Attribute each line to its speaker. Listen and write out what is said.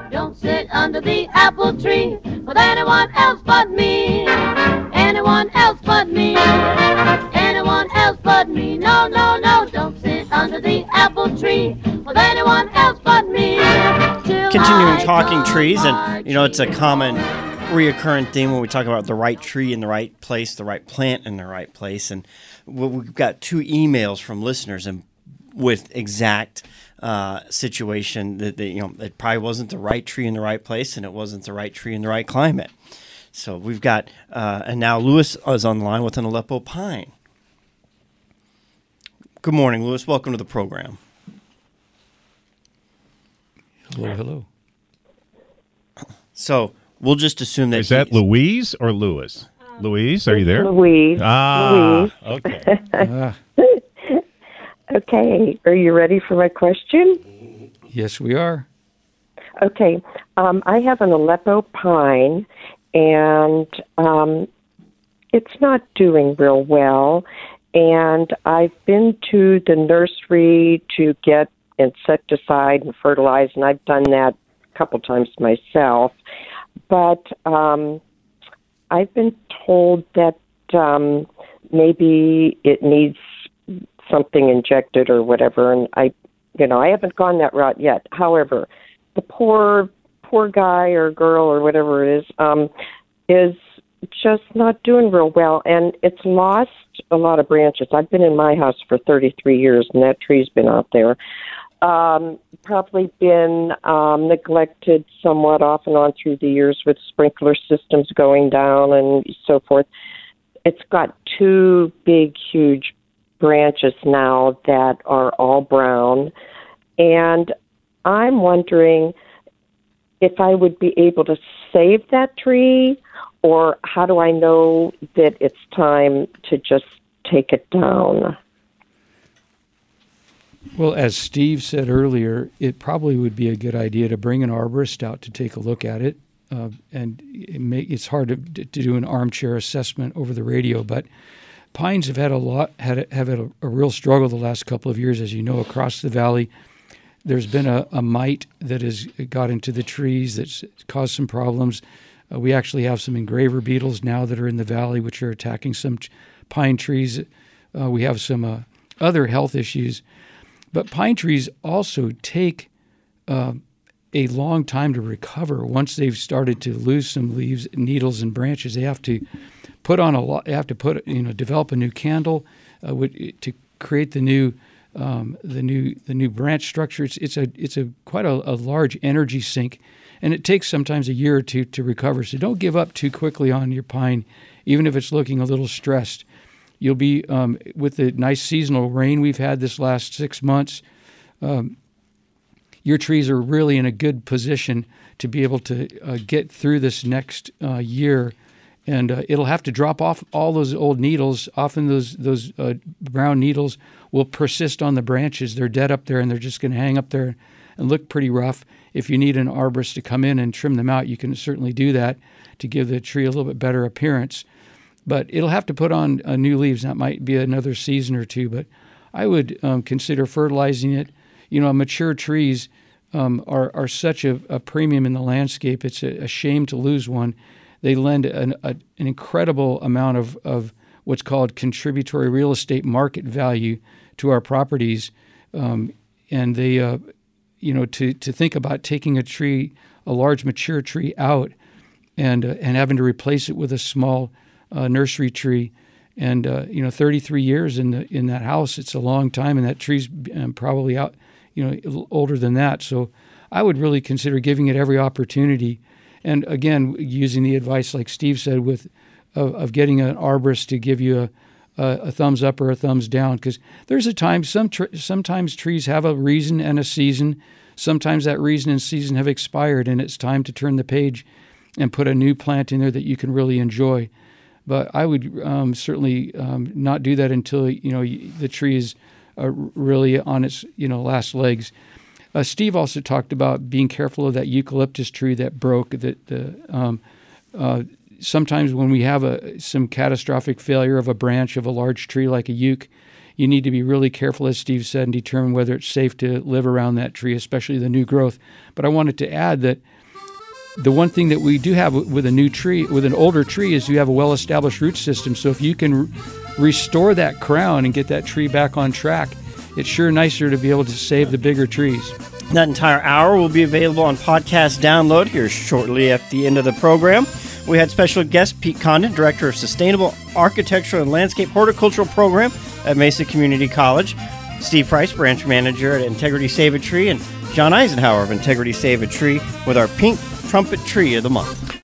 Speaker 1: Don't sit under the apple tree with anyone else but me. Anyone else but me. Anyone else but me. No, no, no, don't sit under the apple tree with anyone else but me.
Speaker 2: Continuing talking trees, and it's a common reoccurring theme when we talk about the right tree in the right place, the right plant in the right place. And we've got 2 emails from listeners and with exact situation that it probably wasn't the right tree in the right place, and it wasn't the right tree in the right climate. So we've got, and now Lewis is on the line with an Aleppo pine. Good morning, Lewis. Welcome to the program.
Speaker 3: Hello, hello.
Speaker 2: So we'll just assume that
Speaker 4: is that Louise or Lewis? Louise, are you there?
Speaker 5: Louise.
Speaker 4: Ah,
Speaker 5: Louise.
Speaker 4: okay.
Speaker 5: Okay, are you ready for my question?
Speaker 3: Yes, we are.
Speaker 5: Okay, I have an Aleppo pine, and it's not doing real well. And I've been to the nursery to get insecticide and fertilize, and I've done that a couple times myself. But I've been told that maybe it needs something injected or whatever, and I haven't gone that route yet. However, the poor guy or girl or whatever it is just not doing real well, and it's lost a lot of branches. I've been in my house for 33 years, and that tree's been out there. Probably been neglected somewhat off and on through the years with sprinkler systems going down and so forth. It's got 2 big, huge branches now that are all brown, and I'm wondering if I would be able to save that tree, or how do I know that it's time to just take it down?
Speaker 3: Well, as Steve said earlier, it probably would be a good idea to bring an arborist out to take a look at it. And it's hard to do an armchair assessment over the radio, but pines have had a real struggle the last couple of years, as you know, across the valley. There's been a mite that has got into the trees that's caused some problems. We actually have some engraver beetles now that are in the valley, which are attacking some pine trees. We have some other health issues. But pine trees also take a long time to recover. Once they've started to lose some leaves, needles, and branches, they have to develop a new candle to create the new branch structure. It's quite a large energy sink, and it takes sometimes a year or 2 to recover. So don't give up too quickly on your pine, even if it's looking a little stressed. You'll be with the nice seasonal rain we've had this last 6 months. Your trees are really in a good position to be able to get through this next year, and it'll have to drop off all those old needles. Often those brown needles will persist on the branches. They're dead up there, and they're just going to hang up there and look pretty rough. If you need an arborist to come in and trim them out, you can certainly do that to give the tree a little bit better appearance. But it'll have to put on new leaves. That might be another season or 2, but I would consider fertilizing it. Mature trees are such a premium in the landscape. It's a shame to lose one. They lend an incredible amount of what's called contributory real estate market value to our properties. And they, to think about taking a large mature tree out and having to replace it with a small nursery tree, and 33 years in that house, it's a long time, and that tree's probably out, older than that. So I would really consider giving it every opportunity, and again, using the advice like Steve said of getting an arborist to give you a thumbs up or a thumbs down, because there's a time sometimes trees have a reason and a season. Sometimes that reason and season have expired, and it's time to turn the page and put a new plant in there that you can really enjoy. But I would certainly not do that until the tree is really on its last legs. Steve also talked about being careful of that eucalyptus tree that broke. Sometimes when we have some catastrophic failure of a branch of a large tree like a euc, you need to be really careful, as Steve said, and determine whether it's safe to live around that tree, especially the new growth. But I wanted to add that the one thing that we do have with a new tree, with an older tree, is you have a well-established root system. So if you can restore that crown and get that tree back on track, it's sure nicer to be able to save the bigger trees.
Speaker 2: That entire hour will be available on podcast download here shortly at the end of the program. We had special guest Pete Condon, Director of Sustainable Architectural and Landscape Horticultural Program at Mesa Community College, Steve Price, Branch Manager at Integrity Save a Tree, and John Eisenhower of Integrity Save a Tree with our Pink Trumpet Tree of the Month.